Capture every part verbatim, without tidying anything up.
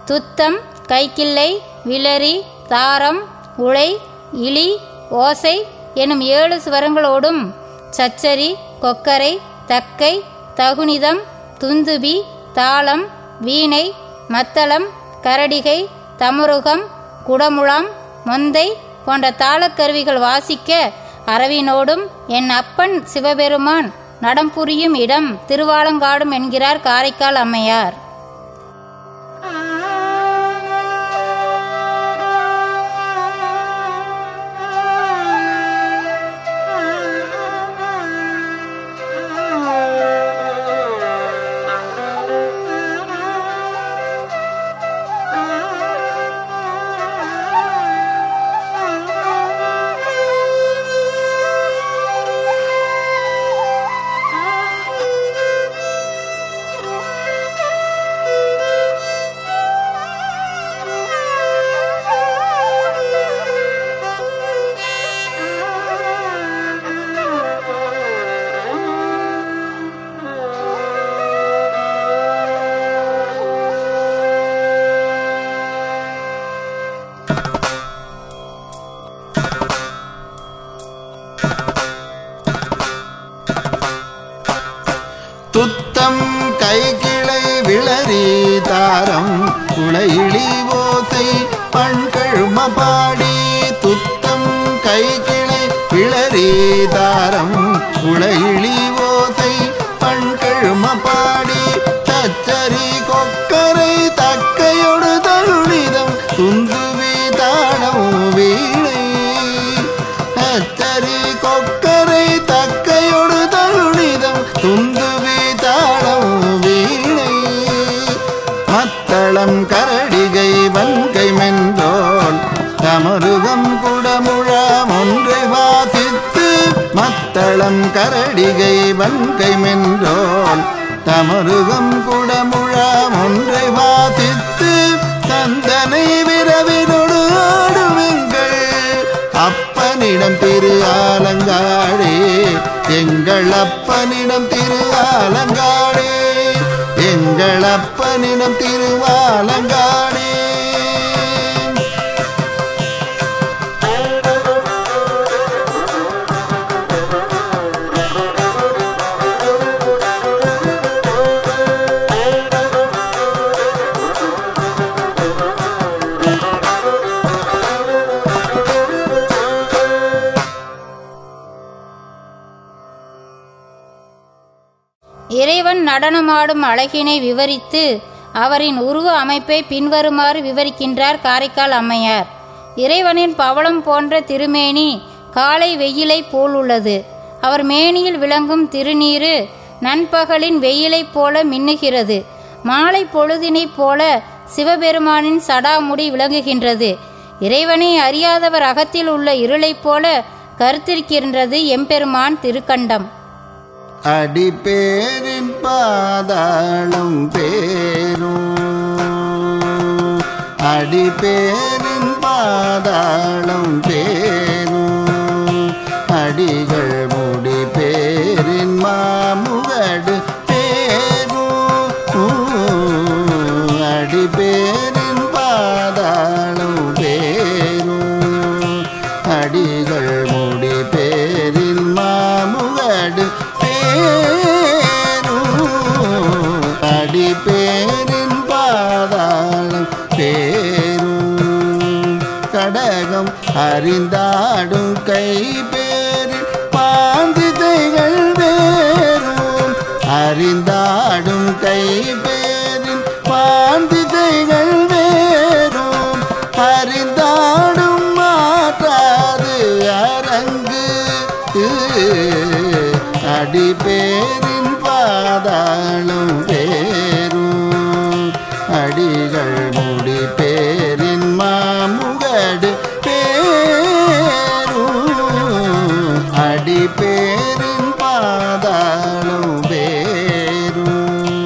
துத்தம், கைக்கிள்ளை, விளரி, தாரம், உளை, இளி, ஓசை எனும் ஏழு சுவரங்களோடும் சச்சரி, கொக்கரை, தக்கை, தகுனிதம், துந்துபி, தாளம், வீணை, மத்தளம், கரடிகை, தமுருகம், குடமுழாம், மொந்தை போன்ற தாளக்கருவிகள் வாசிக்க அரவினோடும் என் அப்பன் சிவபெருமான் நடம் புரியும் இடம் திருவாலங்காடும் என்கிறார் காரைக்கால் அம்மையார். துத்தம், கைக்கிளை, விளரி, தாரம், உளையிளி, ஓசை, பண்கழும பாடி. துத்தம், கைக்கிளை, விளரி, தாரம், உளையிளி, ஓசை, பண்கழும பாடி. தச்சரி, கொக்கரை, தக்கையொடு தருணிதம், துந்துவி, தாளம், வீணை. தச்சரி, கொக்கரை, தக்கையொடு தருணிதம், துந்துவி, தாளம், வீணை. மத்தளம், கரடிகை, வன்கை, மென்றோன் தமருகம், குடமுழாம் ஒன்றை வாசித்து. மத்தளம், கரடிகை, வன்கை, மென்றோன் தமருகம், குடமுழாம் ஒன்றை வாசித்து. தந்தனை விரவினோடு ஆடுவெங்கள் அப்பனிடம் திரு ஆலங்காடே. எங்கள் அப்பனிடம் திரு ஆலங்காடே. எங்கள் அப்பனிடம் திருவாலங்காடே. இறைவன் நடனமாடும் அழகினை விவரித்து அவரின் உருவ அமைப்பை பின்வருமாறு விவரிக்கின்றார் காரைக்கால் அம்மையார். இறைவனின் பவளம் போன்ற திருமேனி காலை வெயிலை போல் உள்ளது. அவர் மேனியில் விளங்கும் திருநீரு நண்பகலின் வெயிலைப் போல மின்னுகிறது. மாலை பொழுதினைப் போல சிவபெருமானின் சடாமுடி விளங்குகின்றது. இறைவனை அறியாதவர் அகத்தில் உள்ள இருளைப் போல கருத்திருக்கின்றது எம்பெருமான் திருக்கண்டம். அடிப்பேரின் பாதாளம் பேரும், அடிப்பேரின் பாதாளம் பேரும், அடிகள் முடி பேரின் மாமுகடு பேரும். அடிப்பேரின் பாதாளம் பேரும், அடிகள் முடி பேரின் மாமுகடு அடிப்பேரின் பாதாளம் பேரும். கடகம் அறிந்தாடும் கை பேரின் பாந்திதைகள் வேறும், அறிந்தாடும் கை பேரின் பாந்திதைகள் வேறும், அறிந்தாடும் மாற்றாது அரங்கு. அடிப்பேரின் பாதாளம் பேரும், அடிகள் முடி பேரின் மாமுகடு பேரும், அடிப்பேரின் பாதாளம் பேரும்.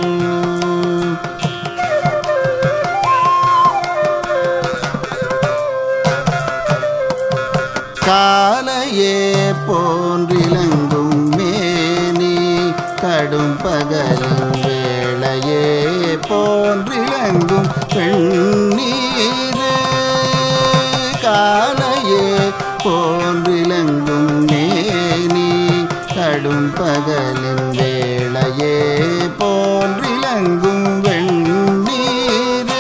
காலையே போன்றிலங்கும் மேனி, கடும் பகலும் வேளையே போ போன்றிலங்கும் பெண்ணீரே காலையே போன்றிலங்கும் மேனி கடும் பகலின் வேளையே போன்றிலங்கும் வெண்ணீரே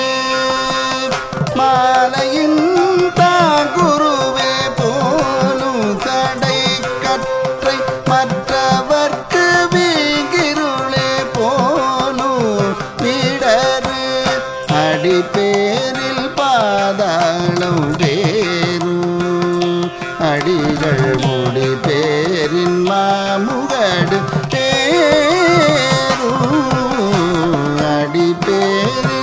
மாலையின் தாங்குருவே போலும் தடை கற்றை மற்றவர்க்கு வீகிருளே போலும் விடரு அடிப்பேரில் பாதாளம் வேறும் அடிகள் முடி பேரின் மாமுகடு பேரும் அடிப்பேரில்